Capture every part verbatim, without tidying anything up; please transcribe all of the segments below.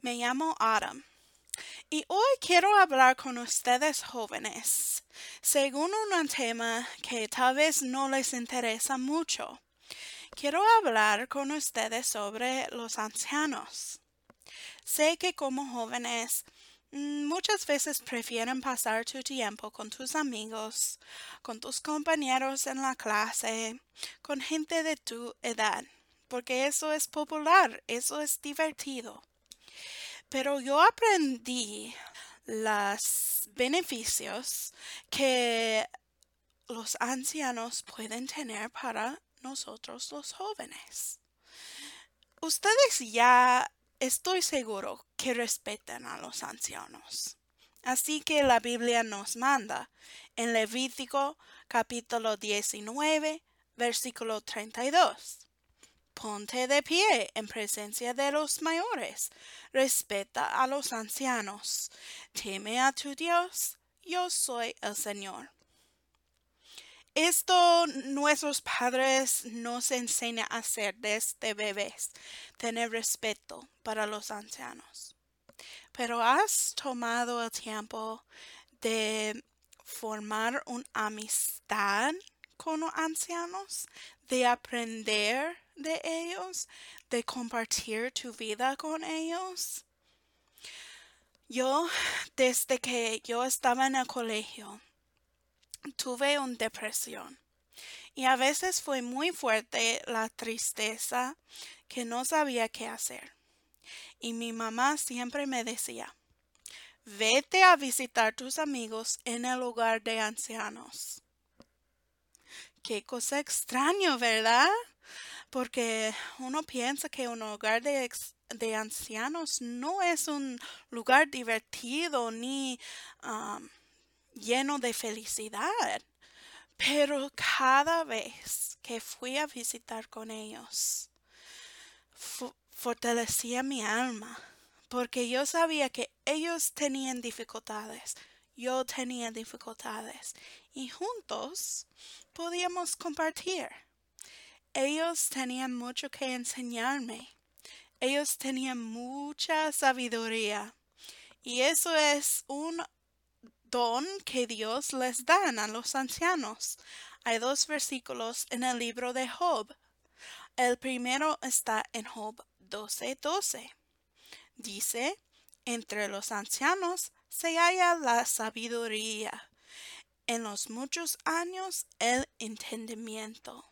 Me llamo Adam y hoy quiero hablar con ustedes jóvenes, según un tema que tal vez no les interesa mucho. Quiero hablar con ustedes sobre los ancianos. Sé que como jóvenes mm, muchas veces prefieren pasar tu tiempo con tus amigos, con tus compañeros en la clase, con gente de tu edad, porque eso es popular, eso es divertido. Pero yo aprendí los beneficios que los ancianos pueden tener para nosotros los jóvenes. Ustedes ya estoy seguro que respetan a los ancianos. Así que la Biblia nos manda en Levítico capítulo diecinueve, versículo treinta y dos. Ponte de pie en presencia de los mayores, respeta a los ancianos, teme a tu Dios, yo soy el Señor. Esto nuestros padres nos enseñan a hacer desde bebés, tener respeto para los ancianos. Pero ¿has tomado el tiempo de formar una amistad con los ancianos, de aprender de ellos, de compartir tu vida con ellos? Yo, desde que yo estaba en el colegio, tuve una depresión y a veces fue muy fuerte la tristeza que no sabía qué hacer. Y mi mamá siempre me decía, vete a visitar tus amigos en el hogar de ancianos. Qué cosa extraño, ¿verdad? Porque uno piensa que un hogar de, ex- de ancianos no es un lugar divertido ni um, lleno de felicidad. Pero cada vez que fui a visitar con ellos, fu- fortalecía mi alma, porque yo sabía que ellos tenían dificultades, yo tenía dificultades, y juntos podíamos compartir. Ellos tenían mucho que enseñarme. Ellos tenían mucha sabiduría. Y eso es un don que Dios les da a los ancianos. Hay dos versículos en el libro de Job. El primero está en Job doce doce. Dice, entre los ancianos se halla la sabiduría, en los muchos años el entendimiento.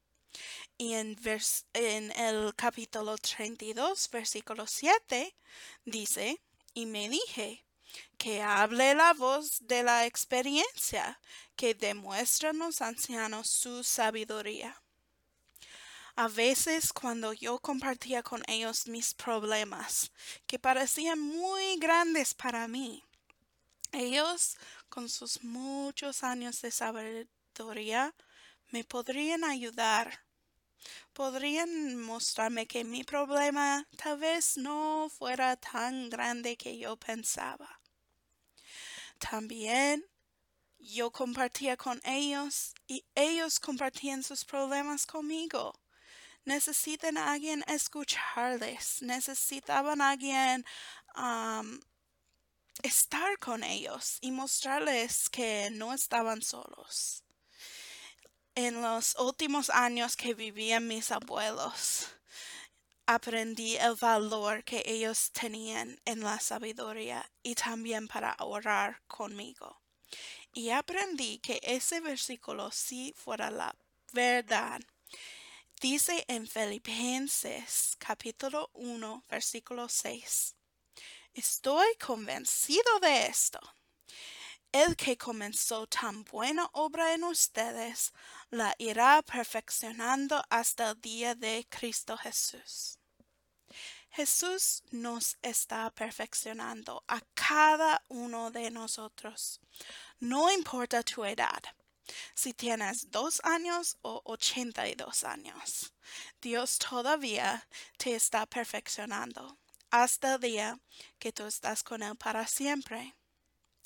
Y en, vers- en el capítulo treinta y dos, versículo siete, dice, y me dije, que hable la voz de la experiencia, que demuestran los ancianos su sabiduría. A veces cuando yo compartía con ellos mis problemas, que parecían muy grandes para mí, ellos, con sus muchos años de sabiduría, me podrían ayudar. Podrían mostrarme que mi problema tal vez no fuera tan grande que yo pensaba. También yo compartía con ellos y ellos compartían sus problemas conmigo. Necesitan a alguien escucharles, necesitaban a alguien um, estar con ellos y mostrarles que no estaban solos. En los últimos años que vivían mis abuelos, aprendí el valor que ellos tenían en la sabiduría y también para orar conmigo. Y aprendí que ese versículo sí fuera la verdad. Dice en Filipenses capítulo uno, versículo seis. Estoy convencido de esto. El que comenzó tan buena obra en ustedes, la irá perfeccionando hasta el día de Cristo Jesús. Jesús nos está perfeccionando a cada uno de nosotros. No importa tu edad, si tienes dos años o ochenta y dos años, Dios todavía te está perfeccionando hasta el día que tú estás con Él para siempre.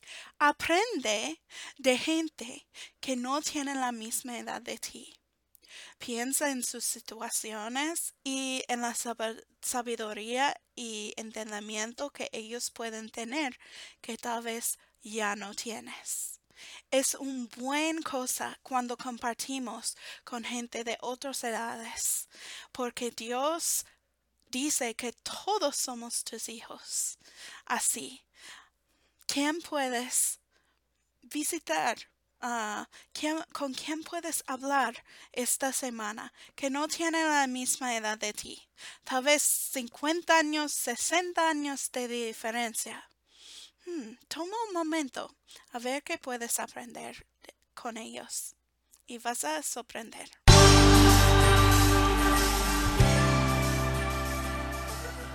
Aprende de gente que no tiene la misma edad de ti. Piensa en sus situaciones y en la sab- sabiduría y entendimiento que ellos pueden tener que tal vez ya no tienes. Es una buena cosa cuando compartimos con gente de otras edades, porque Dios dice que todos somos tus hijos. Así, ¿quién puedes visitar? Ah, ¿quién- ¿con quién puedes hablar esta semana que no tiene la misma edad de ti? Tal vez cincuenta años, sesenta años de diferencia. Hmm, toma un momento a ver qué puedes aprender de- con ellos y vas a sorprender.